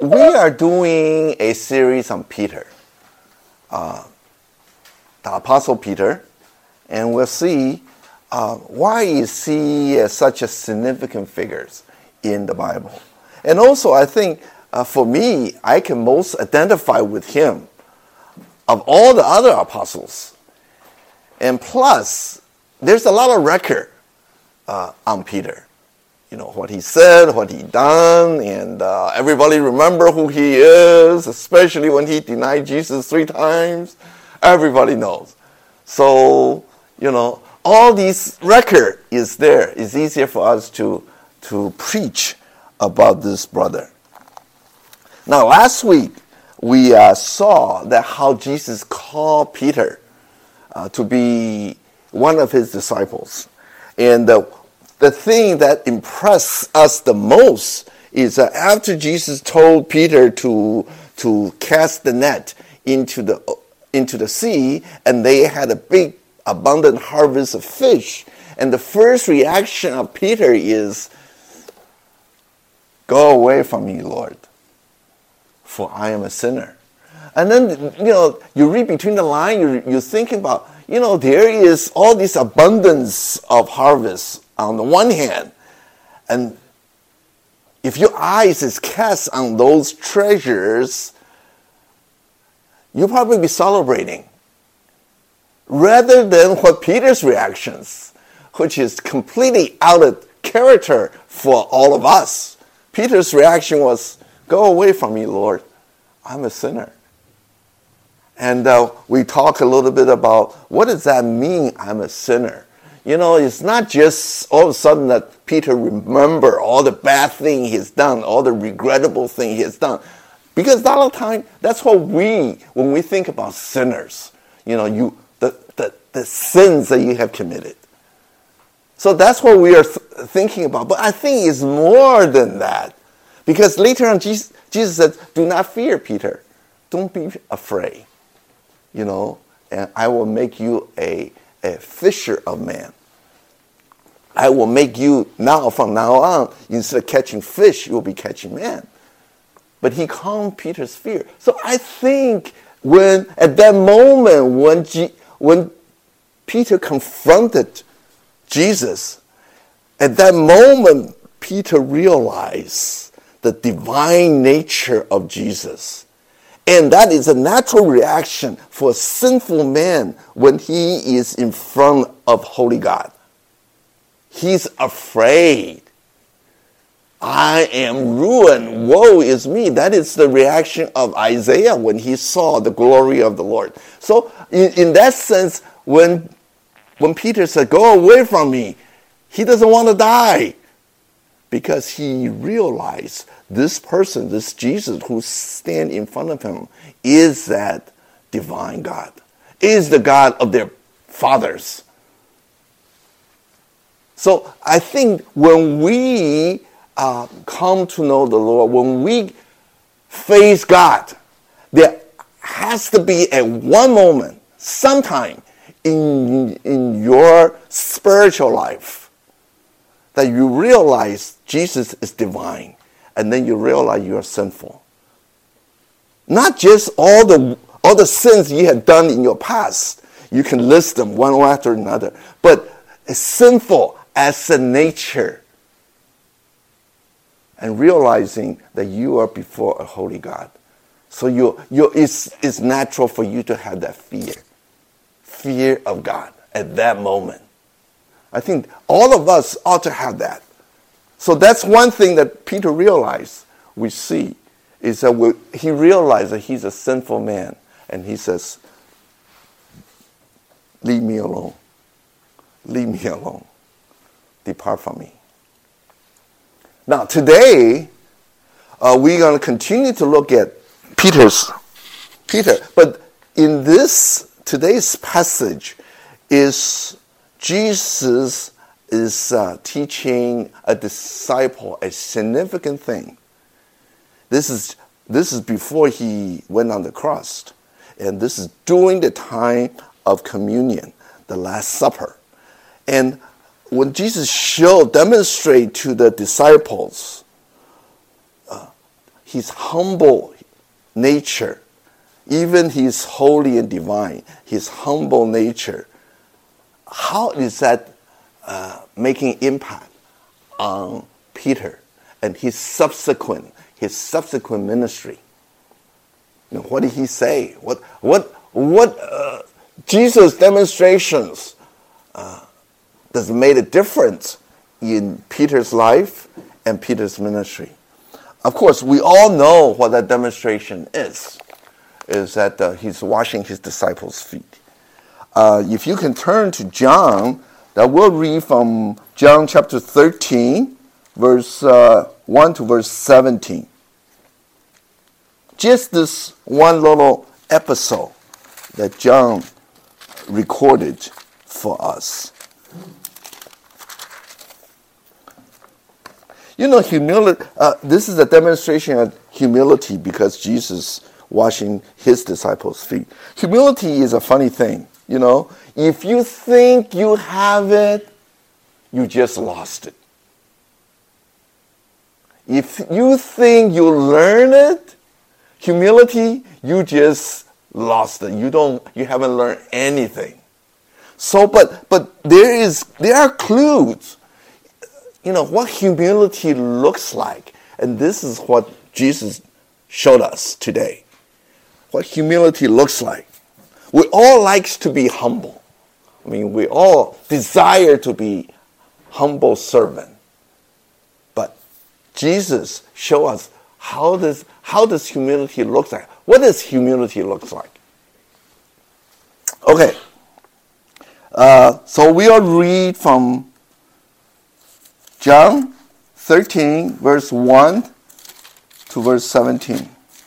We are doing a series on Peter, the Apostle Peter, and we'll see why is he such a significant figure in the Bible. And also, I think for me, I can most identify with him of all the other apostles. And plus, there's a lot of record on Peter. You know, what he said, what he done, and everybody remember who he is, especially when he denied Jesus 3 times. Everybody knows. So, you know, all these record is there. It's easier for us to preach about this brother. Now, last week, we saw that how Jesus called Peter to be one of his disciples. And the thing that impressed us the most is that after Jesus told Peter to cast the net into the sea, and they had a big, abundant harvest of fish, and the first reaction of Peter is, "Go away from me, Lord, for I am a sinner." And then, you know, you read between the lines, you're thinking about, you know, there is all this abundance of harvest on the one hand, and if your eyes is cast on those treasures, you'll probably be celebrating, rather than what Peter's reactions, which is completely out of character for all of us. Peter's reaction was, "Go away from me, Lord, I'm a sinner." And we talk a little bit about what does that mean, I'm a sinner. You know, it's not just all of a sudden that Peter remember all the bad thing he's done, all the regrettable thing he has done. Because a lot of time, that's what when we think about sinners, you know, the sins that you have committed. So that's what we are thinking about. But I think it's more than that. Because later on, Jesus said, "Do not fear, Peter. Don't be afraid. You know, and I will make you a fisher of men. I will make you now, from now on, instead of catching fish, you will be catching men." But he calmed Peter's fear. So I think at that moment when Peter confronted Jesus, at that moment Peter realized the divine nature of Jesus. And that is a natural reaction for a sinful man when he is in front of holy God. He's afraid. I am ruined. Woe is me. That is the reaction of Isaiah when he saw the glory of the Lord. So in that sense, when Peter said, "Go away from me," he doesn't want to die. Because he realized this person, this Jesus who stands in front of him, is that divine God, is the God of their fathers. So I think when we come to know the Lord, when we face God, there has to be at one moment, sometime in your spiritual life, that you realize Jesus is divine, and then you realize you are sinful. Not just all the sins you have done in your past. You can list them one after another. But it's sinful as a nature. And realizing that you are before a holy God. So it's natural for you to have that fear. Fear of God at that moment. I think all of us ought to have that. So that's one thing that Peter realized, we see, is that he realized that he's a sinful man. And he says, "Leave me alone. Leave me alone. Depart from me." Now today, we're going to continue to look at Peter. But in today's passage is Jesus is teaching a disciple a significant thing. This is before he went on the cross. And this is during the time of communion, the Last Supper. And when Jesus demonstrated to the disciples his humble nature, even his holy and divine, his humble nature, how is that making impact on Peter and his subsequent ministry? What did he say? What Jesus' demonstrations does made a difference in Peter's life and Peter's ministry? Of course, we all know what that demonstration is that he's washing his disciples' feet. If you can turn to John, that we'll read from John chapter 13, verse 1 to verse 17. Just this one little episode that John recorded for us. Humility. This is a demonstration of humility because Jesus washing his disciples' feet. Humility is a funny thing. If you think you have it, you just lost it. If you think you learn it, humility, you just lost it. You haven't learned anything. So, but there are clues. What humility looks like. And this is what Jesus showed us today. What humility looks like. We all likes to be humble. We all desire to be humble servant. But Jesus showed us how does humility look like? What does humility look like? Okay. So we'll read from John 13, verse 1 to verse 17.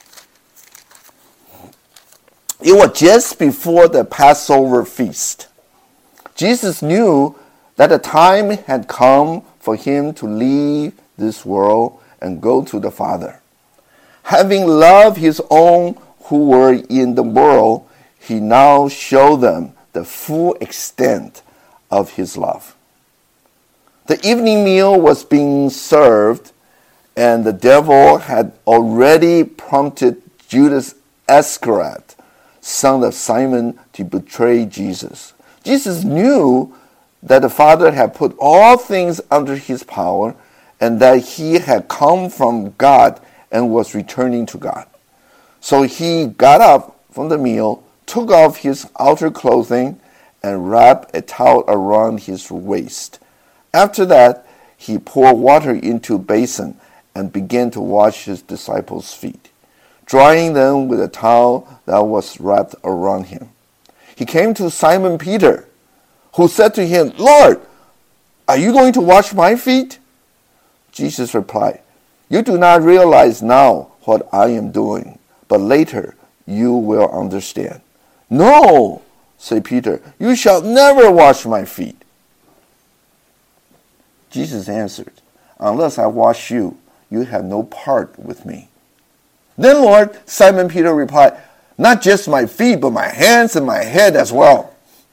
It was just before the Passover feast. Jesus knew that the time had come for him to leave this world and go to the Father. Having loved his own who were in the world, he now showed them the full extent of his love. The evening meal was being served, and the devil had already prompted Judas Iscariot, son of Simon, to betray Jesus. Jesus knew that the Father had put all things under his power, and that he had come from God and was returning to God. So he got up from the meal, took off his outer clothing, and wrapped a towel around his waist. After that, he poured water into a basin and began to wash his disciples' feet, drying them with a towel that was wrapped around him. He came to Simon Peter, who said to him, "Lord, are you going to wash my feet?" Jesus replied, "You do not realize now what I am doing, but later you will understand." "No," said Peter, "you shall never wash my feet." Jesus answered, "Unless I wash you, you have no part with me." "Then, Lord," Simon Peter replied, "not just my feet, but my hands and my head as well."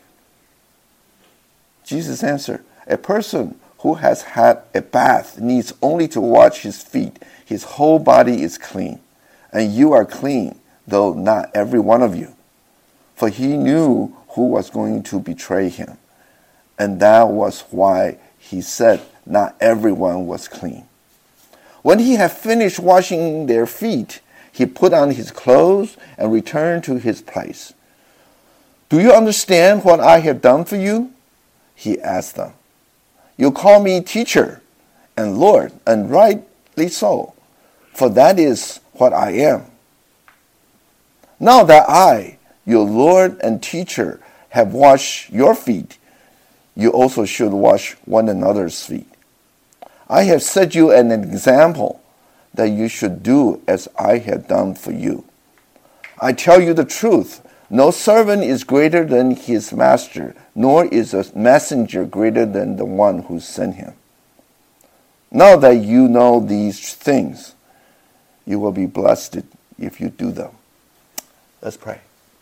Jesus answered, "A person who has had a bath needs only to wash his feet. His whole body is clean. And you are clean, though not every one of you." For he knew who was going to betray him. And that was why he said not everyone was clean. When he had finished washing their feet, he put on his clothes and returned to his place. "Do you understand what I have done for you?" he asked them. "You call me teacher and Lord, and rightly so, for that is what I am. Now that I, your Lord and teacher, have washed your feet, you also should wash one another's feet. I have set you an example that you should do as I have done for you. I tell you the truth, no servant is greater than his master, nor is a messenger greater than the one who sent him. Now that you know these things, you will be blessed if you do them." Let's pray.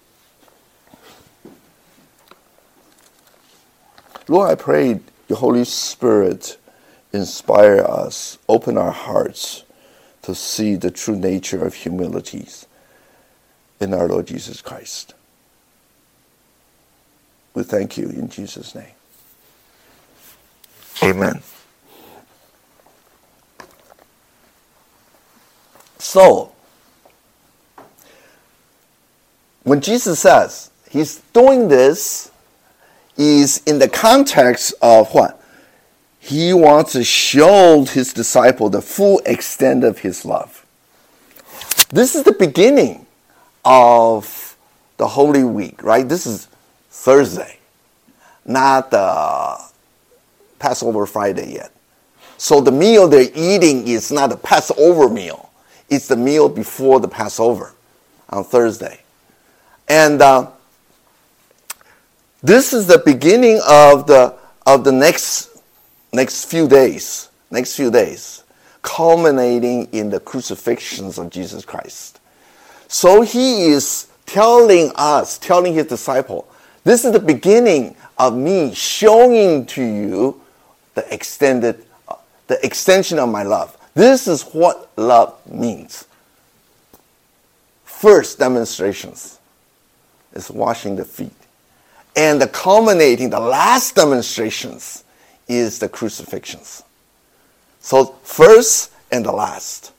Lord, I pray your Holy Spirit inspire us, open our hearts to see the true nature of humility in our Lord Jesus Christ. We thank you in Jesus' name. Amen. So, when Jesus says he's doing this, is in the context of what? He wants to show his disciple the full extent of his love. This is the beginning of the Holy Week, right? This is Thursday, not the Passover Friday yet. So the meal they're eating is not a Passover meal. It's the meal before the Passover on Thursday. And this is the beginning of the next few days, culminating in the crucifixions of Jesus Christ. So he is telling his disciple, this is the beginning of me showing to you the extension of my love. This is what love means. First demonstrations is washing the feet. And the last demonstrations is the crucifixions. So first and the last.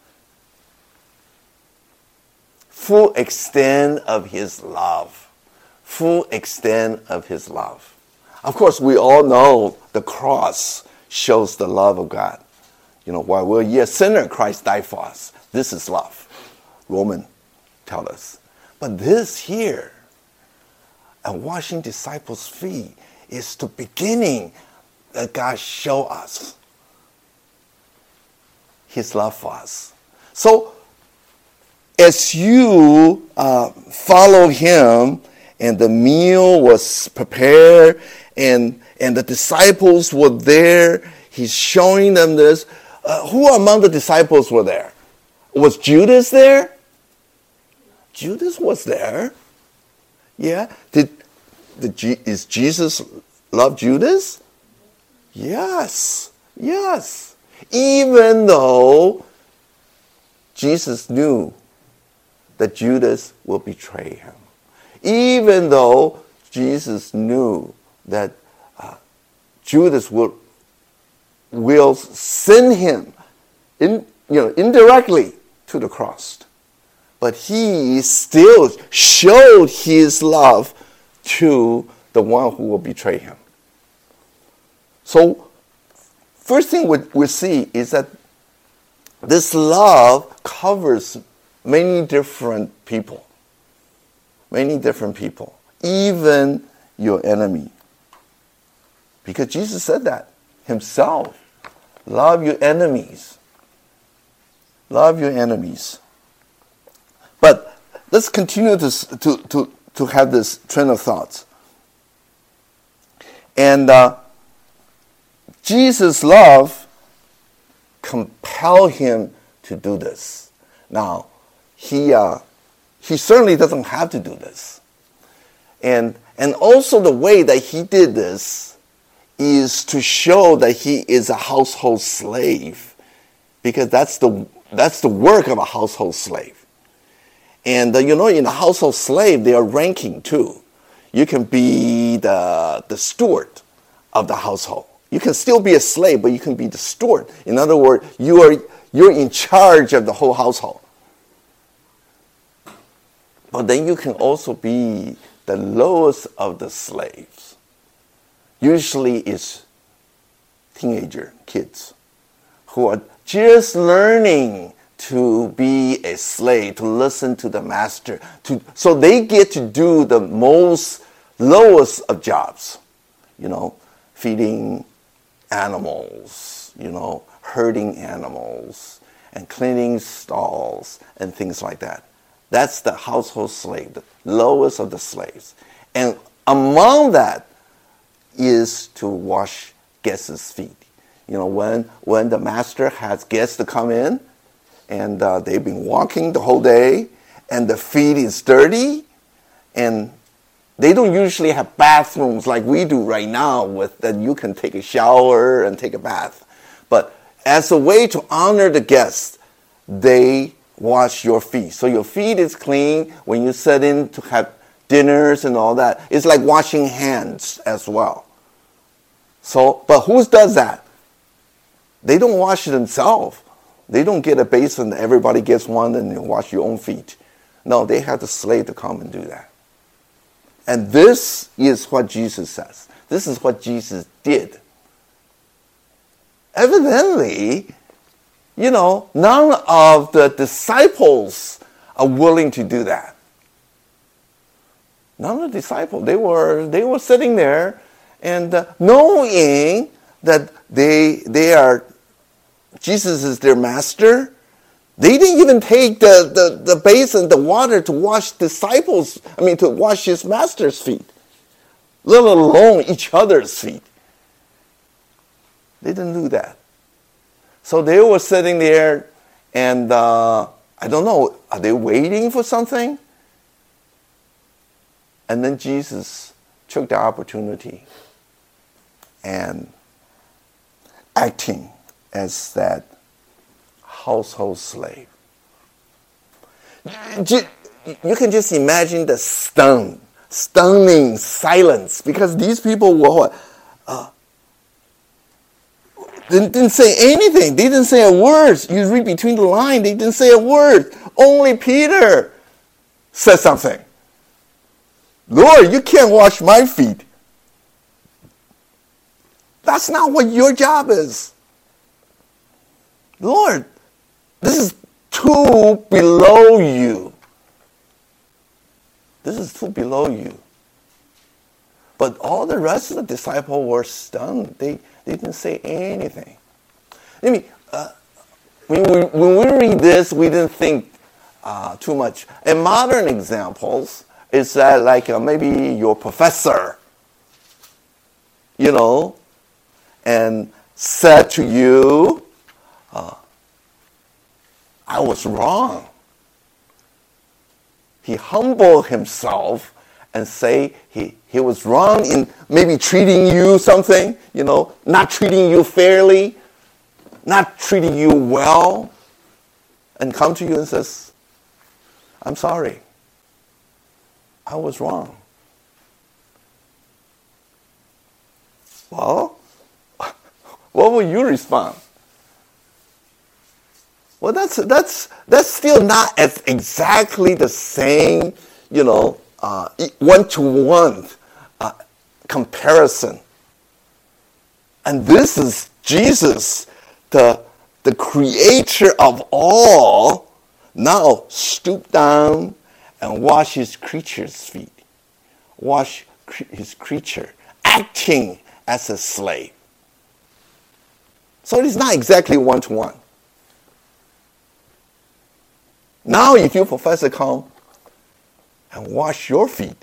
Full extent of his love. Full extent of his love. Of course, we all know the cross shows the love of God. While we're yet sinner, Christ died for us. This is love. Romans tell us. But this here, and washing disciples' feet, is the beginning that God showed us his love for us. So, as you follow him, and the meal was prepared, and the disciples were there, he's showing them this. Who among the disciples were there? Was Judas there? Judas was there. Yeah. Is Jesus love Judas? Yes. Yes. Even though Jesus knew that Judas will betray him. Even though Jesus knew that Judas will send him indirectly to the cross. But he still showed his love to the one who will betray him. So, first thing we see is that this love covers many different people. Many different people. Even your enemy. Because Jesus said that himself. Love your enemies. Love your enemies. But let's continue to have this train of thoughts. And Jesus' love compelled him to do this. Now, he certainly doesn't have to do this. And also the way that he did this is to show that he is a household slave, because that's the work of a household slave. And in a household slave, they are ranking too. You can be the steward of the household. You can still be a slave, but you can be the steward. In other words, you're in charge of the whole household. But then you can also be the lowest of the slaves. Usually it's teenager kids who are just learning to be a slave, to listen to the master. So they get to do the most lowest of jobs. Feeding animals, herding animals, and cleaning stalls, and things like that. That's the household slave, the lowest of the slaves. And among that is to wash guests' feet. When the master has guests to come in, and they've been walking the whole day, and the feet is dirty, and they don't usually have bathrooms like we do right now that you can take a shower and take a bath. But as a way to honor the guests, they wash your feet. So your feet is clean when you sit in to have dinners and all that. It's like washing hands as well. So, but who does that? They don't wash themselves. They don't get a basin, everybody gets one and you wash your own feet. No, they have the slave to come and do that. And this is what Jesus says. This is what Jesus did. Evidently, none of the disciples are willing to do that. None of the disciples. They were sitting there and knowing that they are, Jesus is their master. They didn't even take the basin, the water to wash to wash his master's feet, let alone each other's feet. They didn't do that. So they were sitting there and I don't know, are they waiting for something? And then Jesus took the opportunity and acting as that household slave. You can just imagine the stunning silence, because these people were didn't say anything. They didn't say a word. You read between the lines, they didn't say a word. Only Peter said something. Lord, you can't wash my feet. That's not what your job is. Lord, this is too below you. This is too below you. But all the rest of the disciples were stunned. They didn't say anything. When we read this, we didn't think too much. And modern examples is that like maybe your professor, and said to you, I was wrong. He humbled himself and say he was wrong in maybe treating you something, not treating you fairly, not treating you well, and come to you and says, I'm sorry. I was wrong. Well, what will you respond? Well, that's still not as exactly the same, one-to-one comparison. And this is Jesus, the creator of all, now stoop down and wash his creature's feet. Wash his creature, acting as a slave. So it's not exactly one-to-one. Now if your professor come and wash your feet,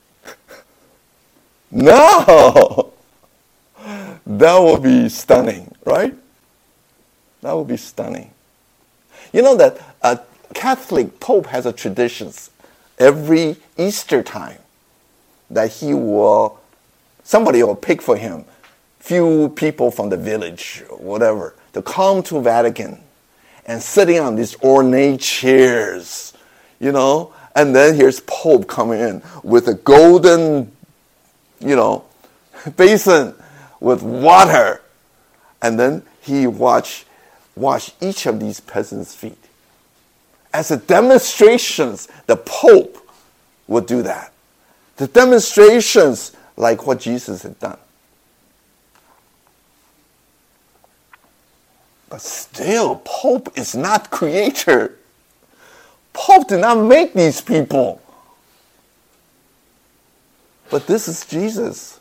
no, that would be stunning, right? That would be stunning. You know that a Catholic Pope has a tradition every Easter time that somebody will pick for him few people from the village, or whatever, to come to Vatican and sitting on these ornate chairs, and then here's Pope coming in with a golden, basin with water, and then he wash each of these peasants' feet. As a demonstration, the Pope would do that. The demonstrations like what Jesus had done. But still, Pope is not creator. Pope did not make these people. But this is Jesus.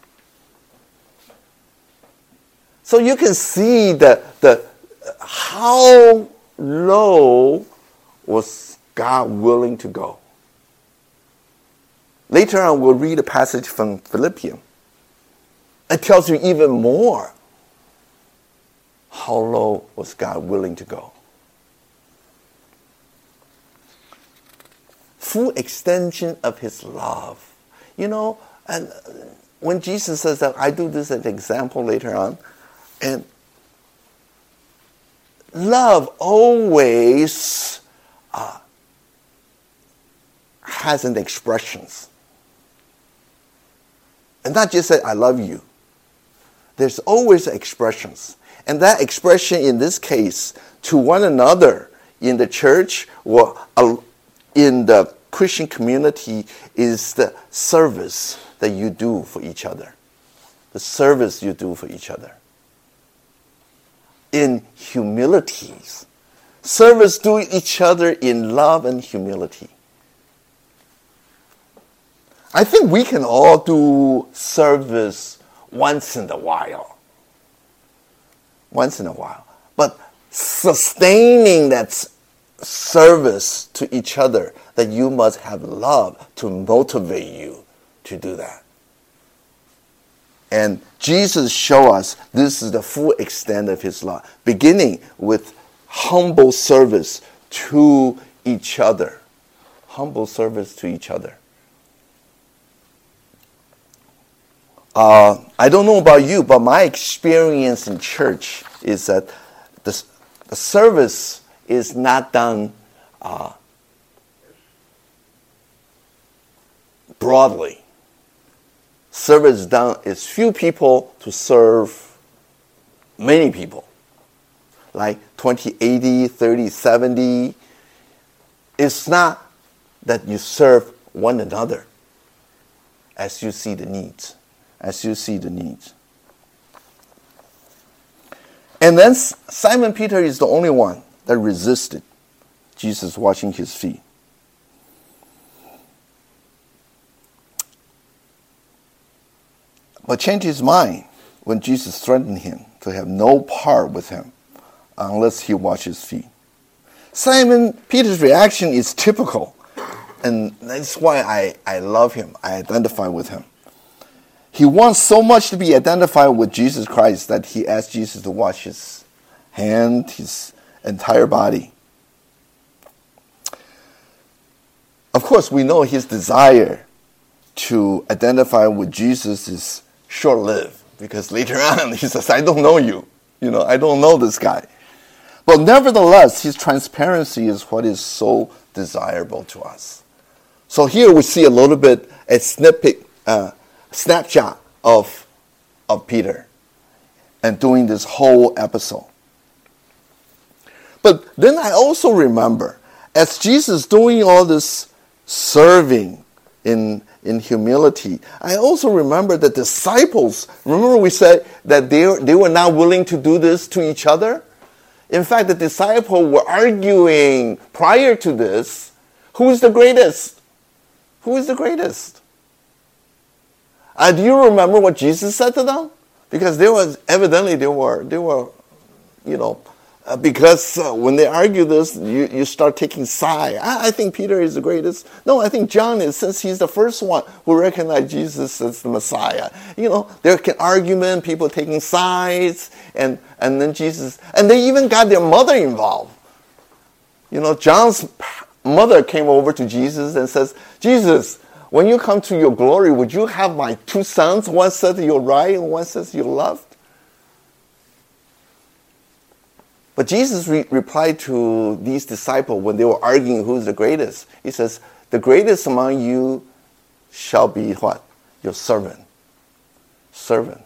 So you can see how low was God willing to go. Later on, we'll read a passage from Philippians. It tells you even more. How low was God willing to go? Full extension of his love. And when Jesus says that, I do this as an example later on, and love always has an expressions. And not just say, I love you. There's always expressions. And that expression in this case to one another in the church or in the Christian community is the service that you do for each other. The service you do for each other. In humility. Service to each other in love and humility. I think we can all do service once in a while. Once in a while. But sustaining that service to each other, that you must have love to motivate you to do that. And Jesus showed us this is the full extent of his love, beginning with humble service to each other. Humble service to each other. I don't know about you, but my experience in church is that the service is not done broadly. Service done is few people to serve many people. Like 20-80, 30-70. It's not that you serve one another as you see the needs. As you see the needs. And then Simon Peter is the only one that resisted Jesus washing his feet. But changed his mind when Jesus threatened him to have no part with him unless he washed his feet. Simon Peter's reaction is typical, and that's why I love him. I identify with him. He wants so much to be identified with Jesus Christ that he asked Jesus to wash his hand, his entire body. Of course, we know his desire to identify with Jesus is short-lived, because later on he says, I don't know you. I don't know this guy. But nevertheless, his transparency is what is so desirable to us. So here we see a little bit, a snapshot of Peter and doing this whole episode. But then I also remember, as Jesus doing all this serving in humility, I also remember the disciples, remember we said that they were not willing to do this to each other? In fact, the disciples were arguing prior to this, who is the greatest? Who is the greatest? Do you remember what Jesus said to them? Because they were because when they argue this, you start taking side. I think Peter is the greatest. No, I think John is, since he's the first one who recognized Jesus as the Messiah. There can argument, people taking sides, and then Jesus, and they even got their mother involved. John's mother came over to Jesus and says, Jesus, when you come to your glory, would you have my two sons, one says to your right and one says to your left? But Jesus replied to these disciples when they were arguing who's the greatest. He says, the greatest among you shall be what? Your servant. Servant.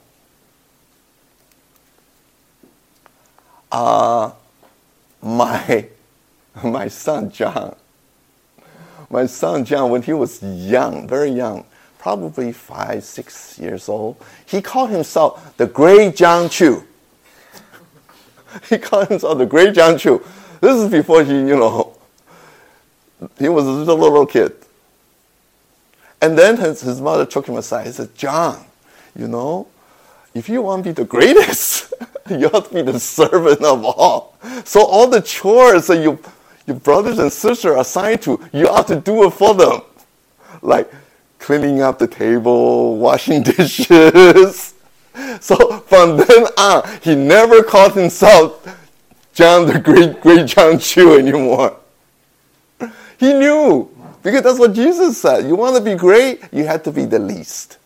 My son John, when he was young, very young, probably 5, 6 years old, he called himself the Great John Chu. He called himself the Great John Chu. This is before he was a little kid. And then his mother took him aside. He said, John, if you want to be the greatest, you have to be the servant of all. So all the chores that your brothers and sisters are assigned to, you have to do it for them. Like cleaning up the table, washing dishes. So from then on, he never called himself John the Great John Chu anymore. He knew, because that's what Jesus said. You want to be great, you have to be the least.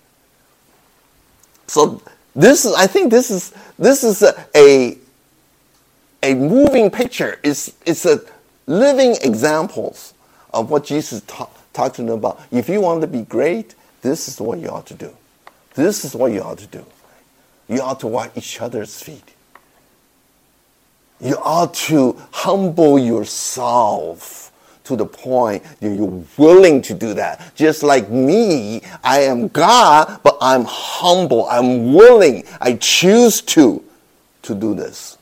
So I think this is a moving picture. It's a living examples of what Jesus talking about. If you want to be great, this is what you ought to do. This is what you ought to do. You ought to wash each other's feet. You ought to humble yourself to the point that you're willing to do that. Just like me, I am God, but I'm humble. I'm willing. I choose to do this.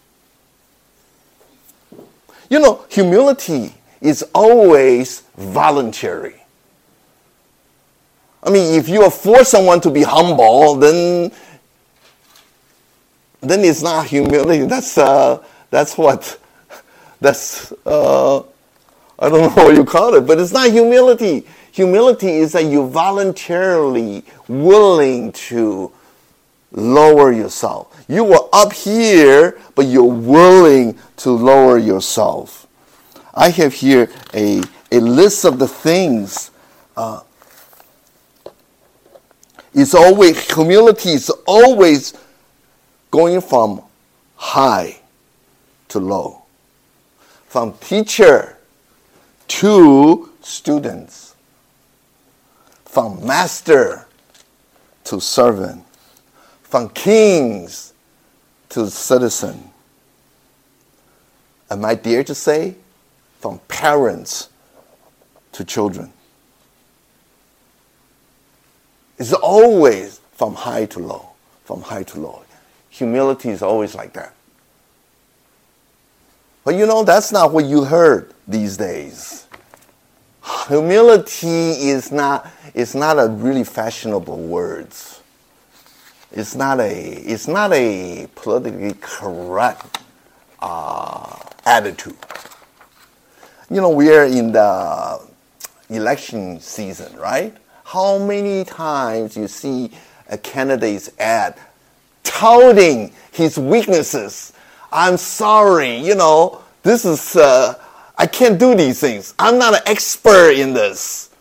You know, humility is always voluntary. I mean, if you force someone to be humble, then it's not humility. I don't know what you call it, but it's not humility. Humility is that you're voluntarily willing to lower yourself. You were up here, but you're willing to lower yourself. I have here a list of the things. Humility is always going from high to low, from teacher to students, from master to servant, from kings to citizen. And I dare to say, from parents to children. It's always from high to low, from high to low. Humility is always like that. But you know, that's not what you heard these days. Humility is not a really fashionable word. It's not a politically correct attitude. You know, we are in the election season, right? How many times you see a candidate's ad touting his weaknesses? I'm sorry, you know, this is, I can't do these things. I'm not an expert in this.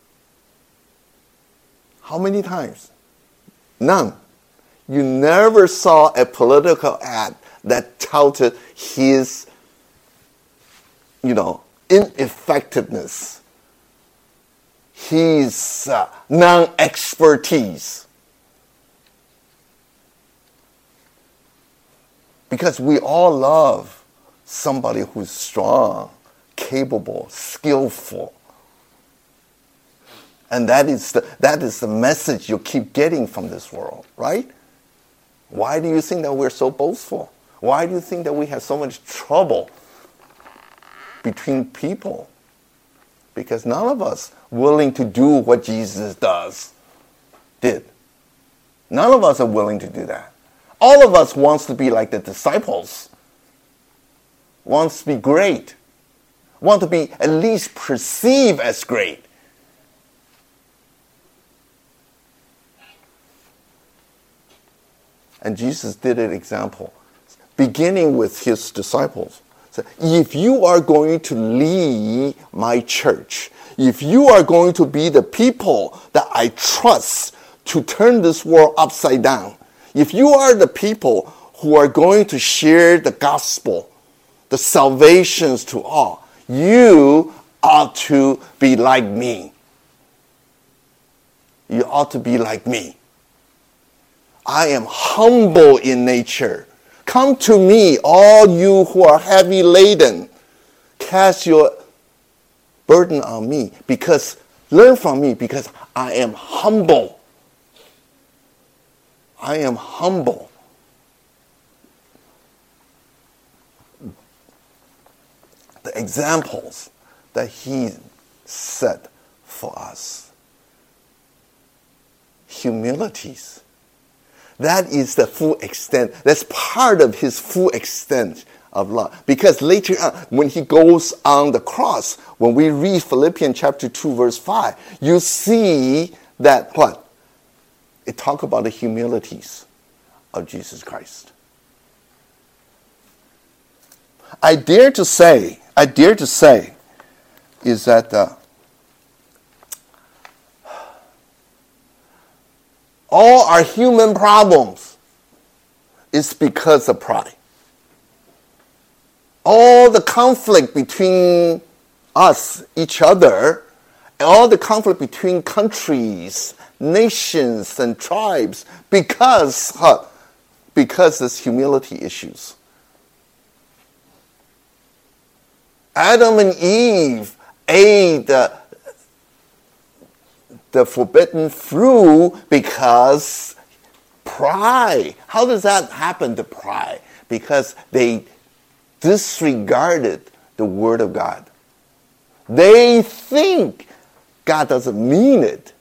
How many times? None. You never saw a political ad that touted his, ineffectiveness, his non-expertise. Because we all love somebody who's strong, capable, skillful. And that is the message you keep getting from this world, right? Why do you think that we're so boastful? Why do you think that we have so much trouble between people? Because none of us willing to do what Jesus did. None of us are willing to do that. All of us wants to be like the disciples, wants to be great, want to be at least perceived as great. And Jesus did an example, beginning with his disciples. So if you are going to lead my church, if you are going to be the people that I trust to turn this world upside down, if you are the people who are going to share the gospel, the salvations to all, you ought to be like me. You ought to be like me. I am humble in nature. Come to me, all you who are heavy laden. Cast your burden on me, learn from me, because I am humble. I am humble. The examples that he set for us. Humilities. That is the full extent. That's part of his full extent of love. Because later on, when he goes on the cross, when we read Philippians chapter 2, verse 5, you see that what? It talks about the humilities of Jesus Christ. I dare to say is that all our human problems is because of pride. all the conflict between us, each other, and all the conflict between countries, nations, and tribes, because there's humility issues. Adam and Eve ate the forbidden fruit because pride. How does that happen to pride? Because they disregarded the Word of God. They think God doesn't mean it.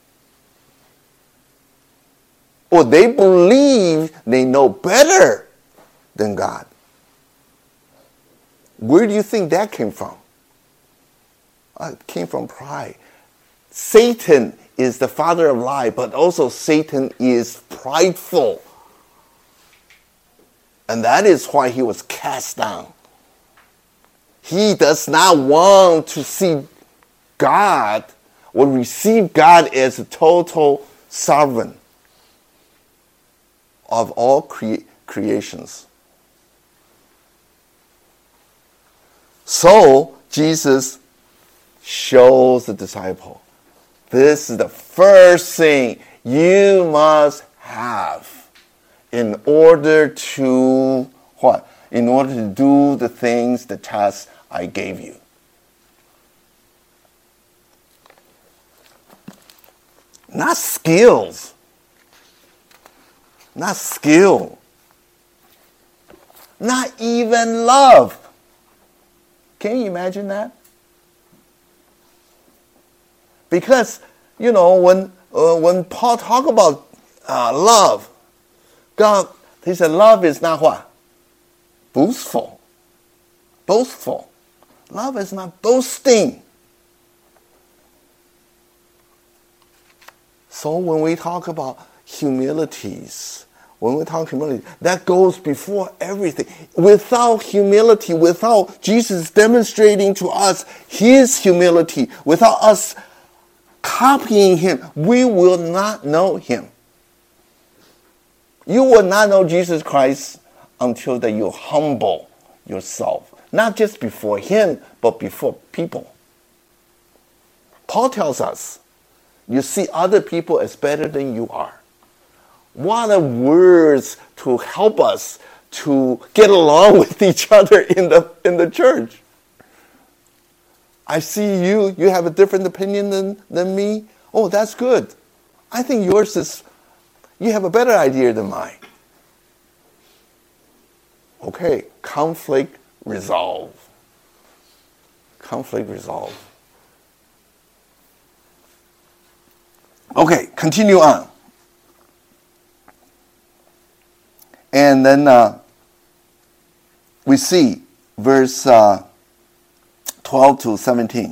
Or they believe they know better than God. Where do you think that came from? It came from pride. Satan is the father of lie, but also Satan is prideful. And that is why he was cast down. He does not want to see God or receive God as a total sovereign of all creations. So Jesus shows the disciple, this is the first thing you must have in order to what? In order to do the things, the tasks I gave you. Not skills. Not skill. Not even love. Can you imagine that? Because, when Paul talked about love, God, he said love is not what? Boastful. Boastful. Love is not boasting. So when we talk about humilities, that goes before everything. Without humility, without Jesus demonstrating to us his humility, without us copying him, we will not know him. You will not know Jesus Christ until that you humble yourself. Not just before him, but before people. Paul tells us, you see other people as better than you are. What are words to help us to get along with each other in the church? I see you have a different opinion than me. Oh, that's good. I think you have a better idea than mine. Okay, conflict resolve. Conflict resolve. Okay, continue on. And then we see verse 12 to 17.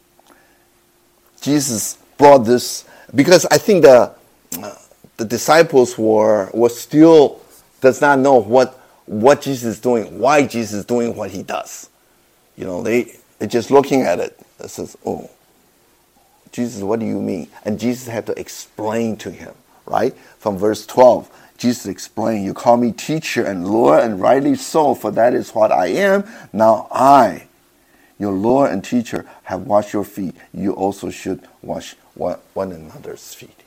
Jesus brought this because I think the disciples were still does not know what Jesus is doing, why Jesus is doing what he does. They're just looking at it. It says, oh, Jesus, what do you mean? And Jesus had to explain to him, right? From verse 12. Jesus explained, you call me teacher and Lord, and rightly so, for that is what I am. Now I, your Lord and teacher, have washed your feet. You also should wash one another's feet.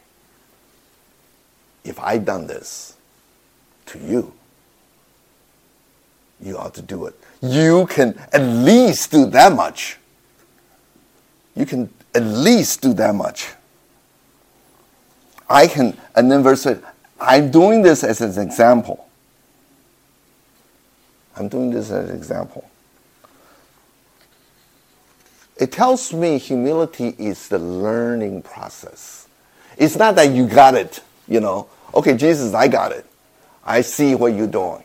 If I done this to you, you ought to do it. You can at least do that much. You can at least do that much. And then verse 8, I'm doing this as an example. I'm doing this as an example. It tells me humility is the learning process. It's not that you got it, Okay, Jesus, I got it. I see what you're doing.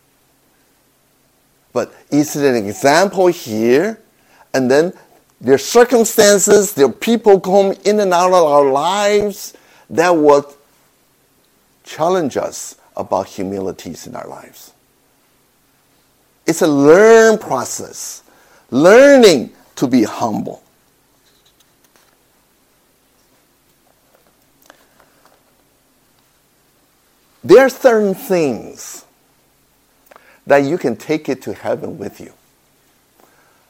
But is it an example here? And then there are circumstances, there are people come in and out of our lives that would challenge us about humilities in our lives. It's a learn process. Learning to be humble. There are certain things that you can take it to heaven with you.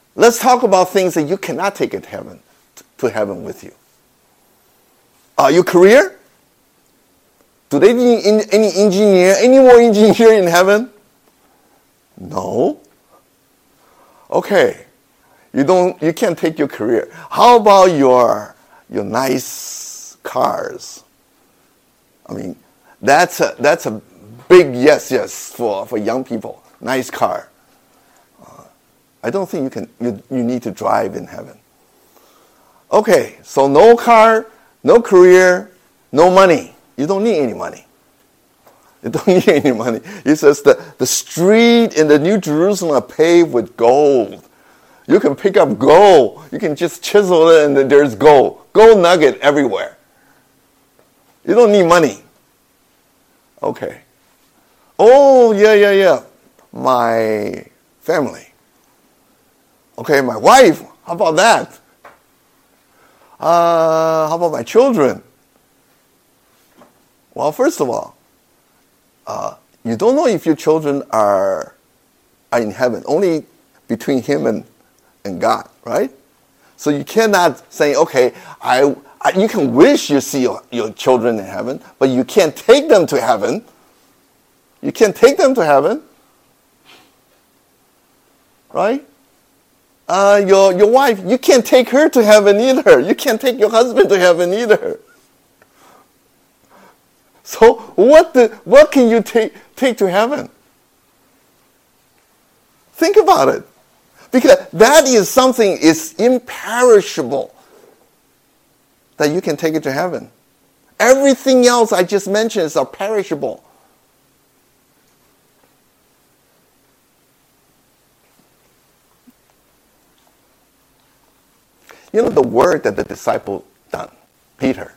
Let's talk about things that you cannot take it to heaven with you. Your career? Do they need any more engineer in heaven? No. Okay. You can't take your career. How about your nice cars? I mean, that's a big yes for young people. Nice car. I don't think you need to drive in heaven. Okay, so no car, no career, no money. You don't need any money. You don't need any money. He says the street in the New Jerusalem are paved with gold. You can pick up gold. You can just chisel it and then there's gold. Gold nugget everywhere. You don't need money. Okay. Oh, yeah. My family. Okay, my wife. How about that? How about my children? Well, first of all, you don't know if your children are in heaven. Only between him and God, right? So you cannot say, okay, you can wish you see your children in heaven, but you can't take them to heaven. You can't take them to heaven, right? Your wife, you can't take her to heaven either. You can't take your husband to heaven either. So what can you take to heaven? Think about it. Because that is something is imperishable that you can take it to heaven. Everything else I just mentioned is perishable. You know the work that the disciple done, Peter,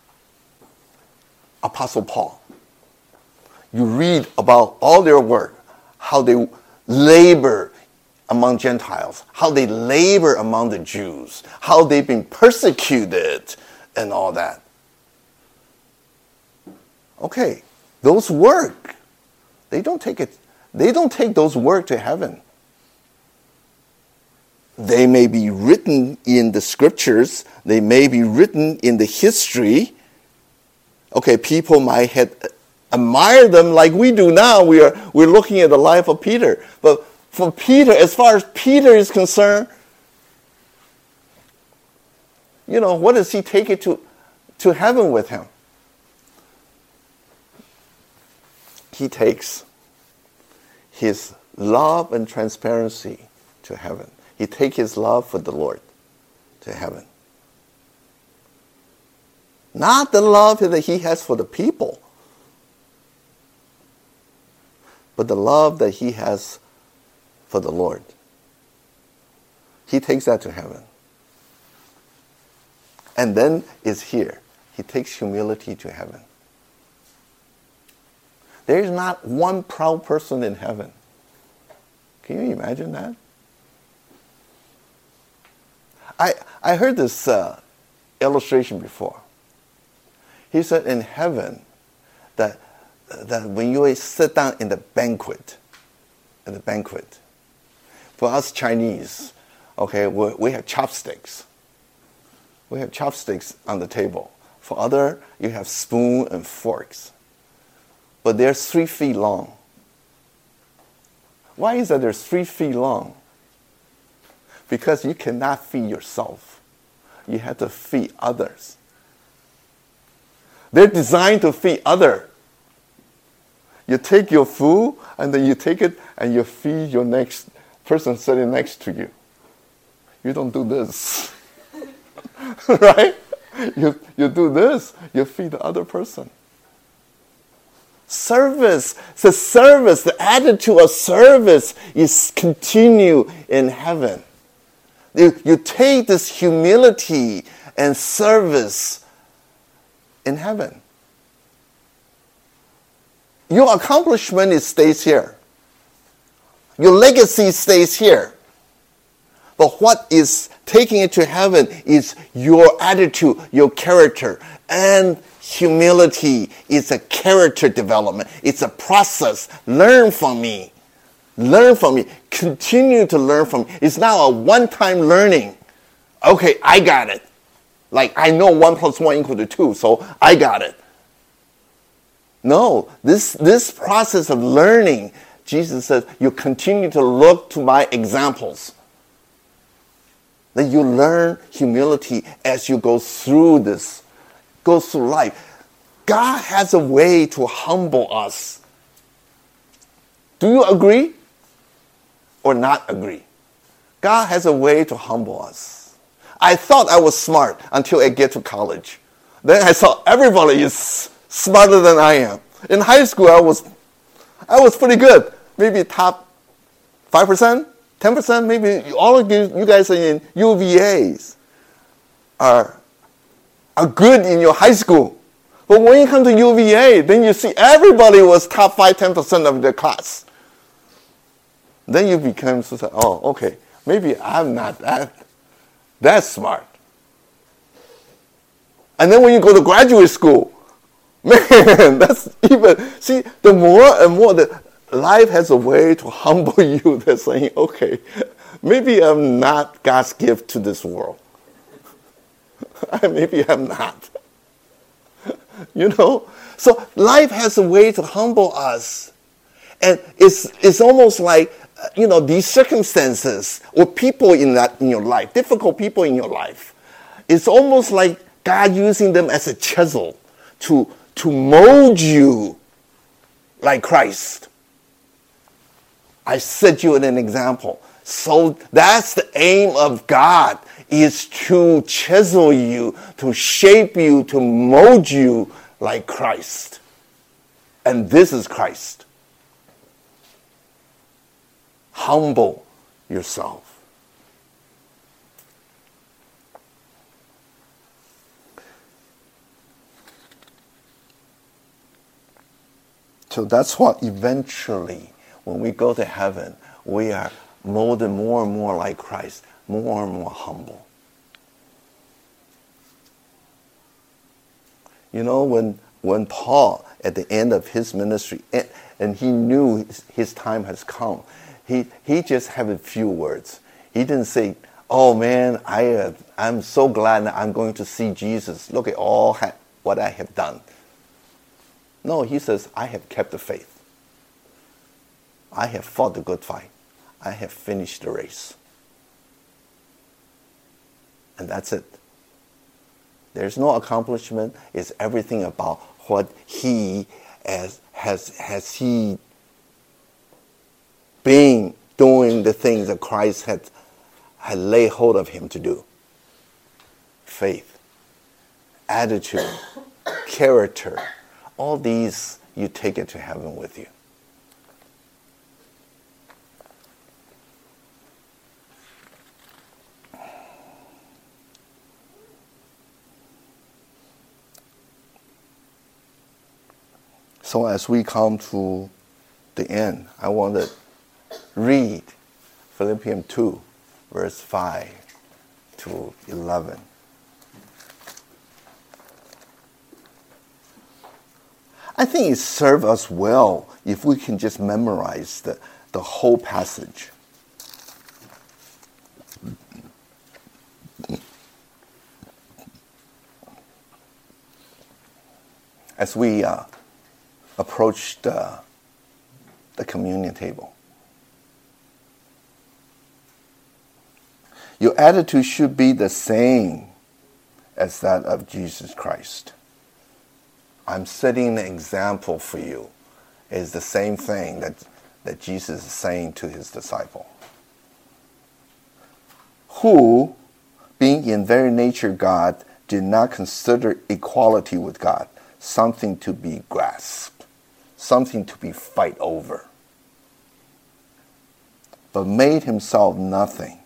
Apostle Paul. You read about all their work, how they labor among Gentiles, how they labor among the Jews, how they've been persecuted and all that. Okay, those work, they don't take those work to heaven. They may be written in the scriptures, they may be written in the history. Okay, people might have admired them like we do now. We're looking at the life of Peter. But for Peter, as far as Peter is concerned, what does he take it to heaven with him? He takes his love and transparency to heaven. He takes his love for the Lord to heaven. Not the love that he has for the people, but the love that he has for the Lord. He takes that to heaven. And then is here. He takes humility to heaven. There is not one proud person in heaven. Can you imagine that? I heard this illustration before. He said in heaven that when you sit down in the banquet, for us Chinese, okay, we have chopsticks. We have chopsticks on the table. For other, you have spoon and forks. But they're 3 feet long. Why is that they're 3 feet long? Because you cannot feed yourself. You have to feed others. They're designed to feed others. You take your food and then you take it and you feed your next person sitting next to you. You don't do this. Right? You do this. You feed the other person. Service. The attitude of service is continue in heaven. You take this humility and service in heaven. Your accomplishment stays here. Your legacy stays here. But what is taking it to heaven is your attitude, your character. And humility is a character development. It's a process. Learn from me. Learn from me. Continue to learn from me. It's not a one-time learning. Okay, I got it. Like, I know 1 + 1 = 2, so I got it. No, this process of learning, Jesus says, you continue to look to my examples. That you learn humility as you go through this, go through life. God has a way to humble us. Do you agree or not agree? God has a way to humble us. I thought I was smart until I get to college. Then I saw everybody is smarter than I am. In high school, I was pretty good. Maybe top 5%, 10%, maybe all of you guys are in UVAs are good in your high school. But when you come to UVA, then you see everybody was top 5, 10% of their class. Then you become so, oh, okay, maybe I'm not that smart. And then when you go to graduate school, man, that's even, see, the more and more that life has a way to humble you. They're saying, okay, maybe I'm not God's gift to this world. Maybe I'm not. You know? So life has a way to humble us. And it's almost like, these circumstances or people in your life, difficult people in your life, it's almost like God using them as a chisel to mold you like Christ. I set you an example. So that's the aim of God, is to chisel you, to shape you, to mold you like Christ. And this is Christ. Humble yourself. So that's what eventually, when we go to heaven, we are molded more and more like Christ, more and more humble. You know, when Paul, at the end of his ministry, and he knew his time has come, he just had a few words. He didn't say, oh man, I'm so glad that I'm going to see Jesus. Look at all what I have done. No, he says, I have kept the faith. I have fought the good fight. I have finished the race. And that's it. There's no accomplishment. It's everything about what he has he been doing the things that Christ had laid hold of him to do. Faith, attitude, character, all these you take it to heaven with you. So as we come to the end, I want to read Philippians 2, verse 5 to 11. I think it serves us well if we can just memorize the whole passage. As we approach the communion table, your attitude should be the same as that of Jesus Christ. I'm setting an example for you. It's the same thing that Jesus is saying to his disciple. Who, being in very nature God, did not consider equality with God something to be grasped, something to be fight over, but made himself nothing,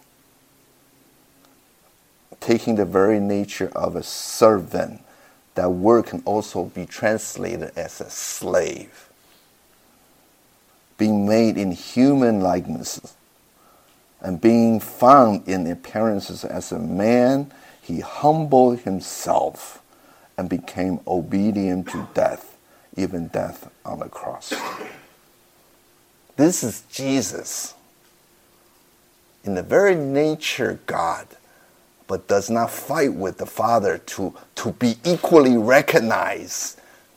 taking the very nature of a servant. That word can also be translated as a slave. Being made in human likeness and being found in appearances as a man, he humbled himself and became obedient to death, even death on the cross. This is Jesus. In the very nature, God, but does not fight with the Father to be equally recognized,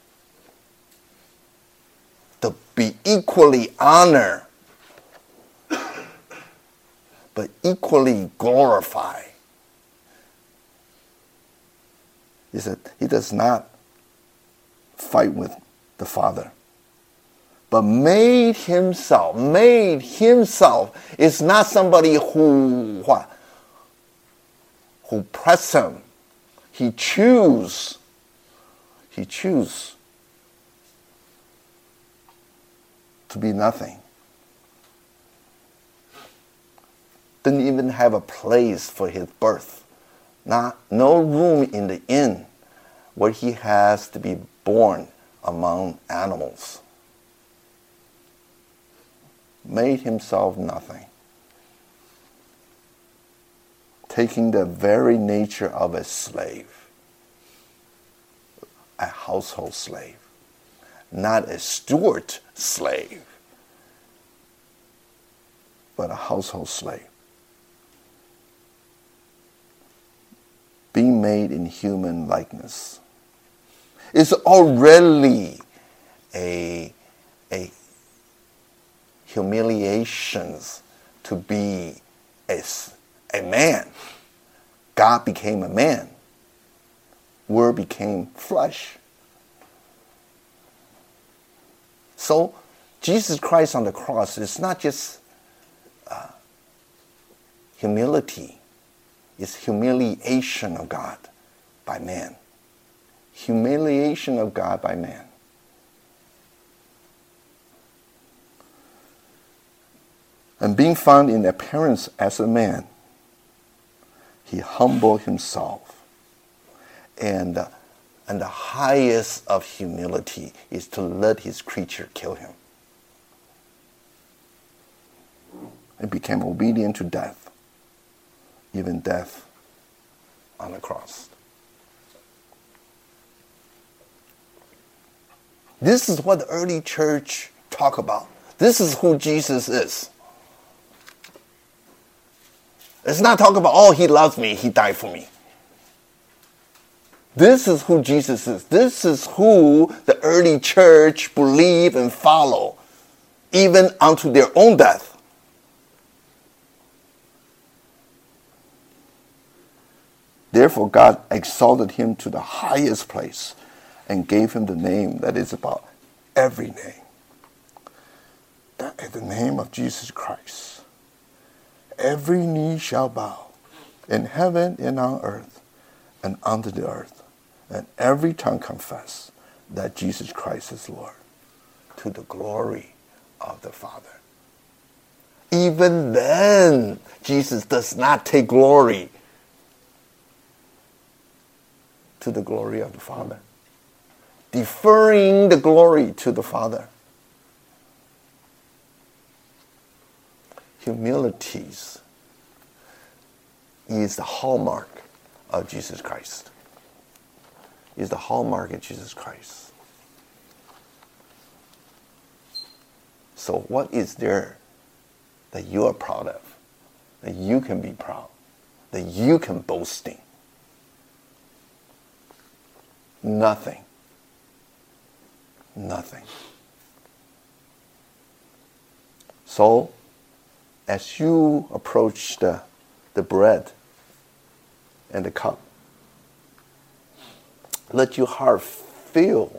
to be equally honored, but equally glorified. He said he does not fight with the Father, but made himself. Made himself is not somebody who what? Who press him. He choose. He choose to be nothing. Didn't even have a place for his birth. No room in the inn where he has to be born among animals. Made himself nothing. Taking the very nature of a slave, a household slave, not a steward slave, but a household slave. Being made in human likeness is already a humiliation to be a man. God became a man. Word became flesh. So Jesus Christ on the cross is not just humility. It's humiliation of God by man. Humiliation of God by man. And being found in appearance as a man, he humbled himself. And the highest of humility is to let his creature kill him. He became obedient to death, even death on the cross. This is what the early church talk about. This is who Jesus is. It's not talking about, oh, he loves me, he died for me. This is who Jesus is. This is who the early church believe and follow, even unto their own death. Therefore, God exalted him to the highest place and gave him the name that is above every name. That at the name of Jesus Christ, every knee shall bow, in heaven and on earth and under the earth, and every tongue confess that Jesus Christ is Lord, to the glory of the Father. Even then, Jesus does not take glory, to the glory of the Father, deferring the glory to the Father. Humility is the hallmark of Jesus Christ. Is the hallmark of Jesus Christ. So what is there that you are proud of, that you can be proud, that you can boast in? Nothing. Nothing. So, as you approach the bread and the cup, let your heart feel.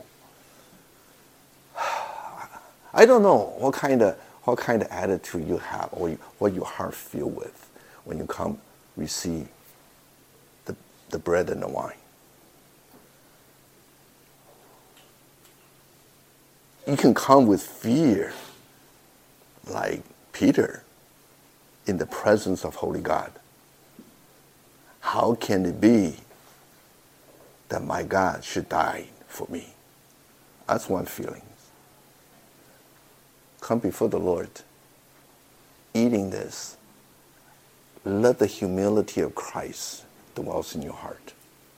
I don't know what kind of attitude you have, or what your heart feel with when you come receive the bread and the wine. You can come with fear, like Peter, in the presence of Holy God. How can it be that my God should die for me? That's one feeling. Come before the Lord, eating this. Let the humility of Christ dwells in your heart.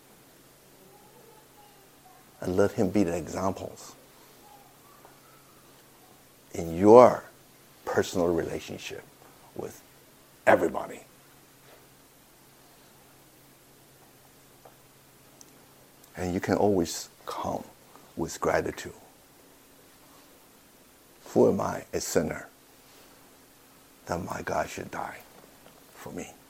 And let him be the examples in your personal relationship with everybody. And you can always come with gratitude. Who am I, a sinner, that my God should die for me?